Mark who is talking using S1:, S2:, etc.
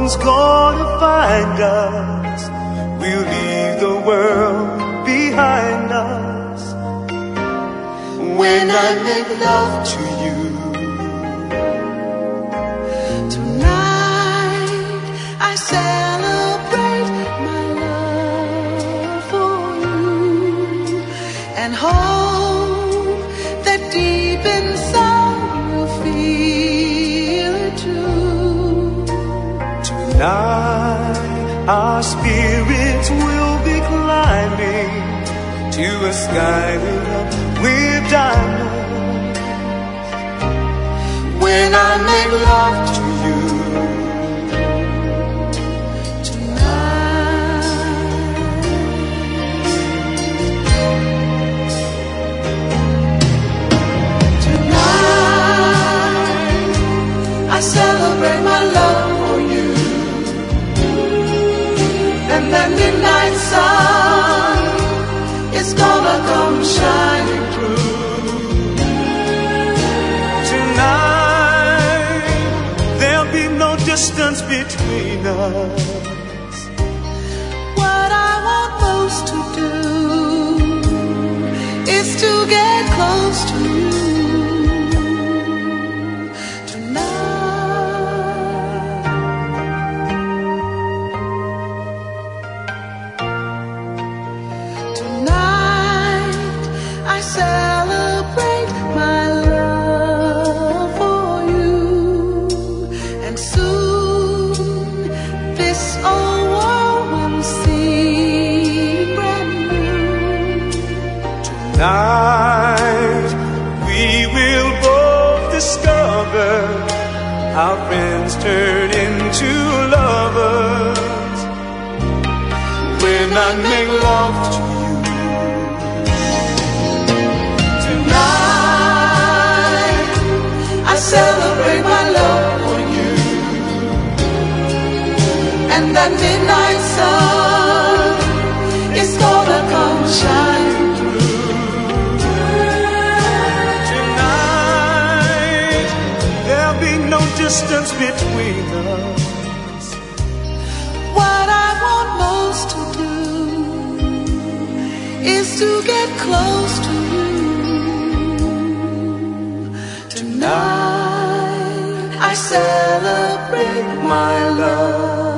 S1: one's gonna find us. We'll leave the world behind us. When I make love to you,
S2: tonight I celebrate my love for you, and hope that deep inside you'll feel it too.
S1: Tonight our spirits will be climbing to a sky lit up with diamonds. When I make love to you tonight, tonight I celebrate my love for you, and that midnight sun is gonna come shining through. tonight. There'll be no distance between us.
S2: What I want most to do is to get close to you tonight. Tonight I celebrate my love for you, and soon this old world will seem brand new.
S1: Tonight we will both discover how friends turn into lovers. When I make love to you tonight,
S2: I celebrate my love for you, and that midnight sun is gonna come shining through.
S1: tonight. There'll be no distance between us.
S2: What I want most to do is to get close to you tonight. I celebrate my love